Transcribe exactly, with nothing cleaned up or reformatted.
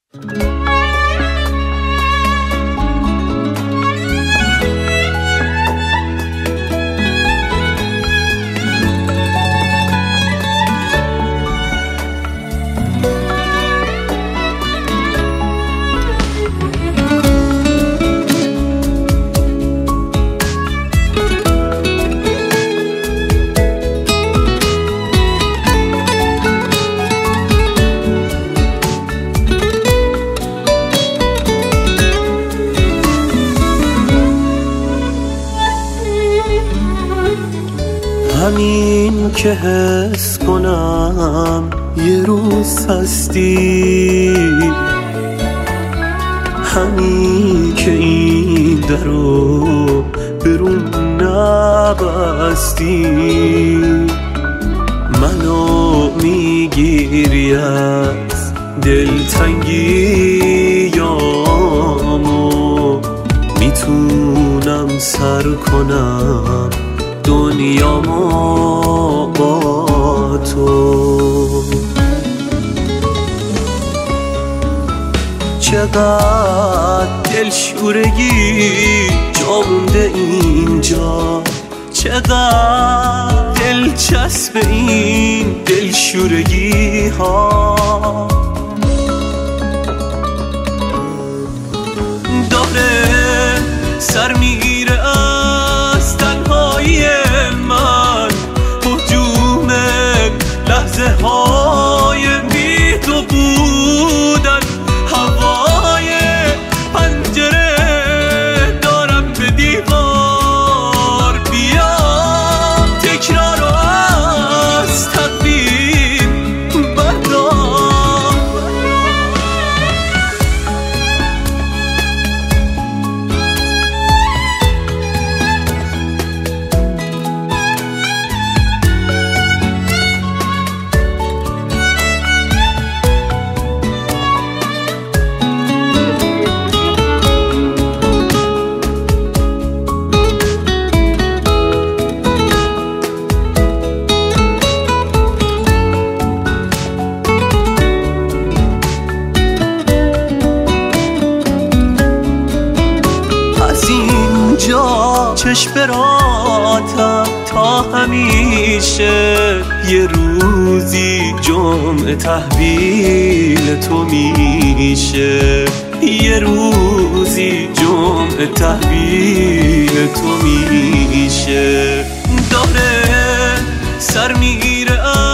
همین که حس کنم یه روز هستی، همین که این درو برون نبستی، منو میگیری از دلتنگیامو، میتونم سر کنم دنیامو با تو. چقدر دلشورگی جا مونده اینجا، چقدر دلچسب این دلشورگی ها، داره سر میره از تنهایی من، هجوم لحظه های بی تو بودن، هوای پنجره دارم به دیوار، بیا تکرار رو از تقدیر بردار. چشم براتم تا همیشه، یه روزی جمعه تحویل تو میشه، یه روزی جمعه تحویل تو میشه، داره سر میره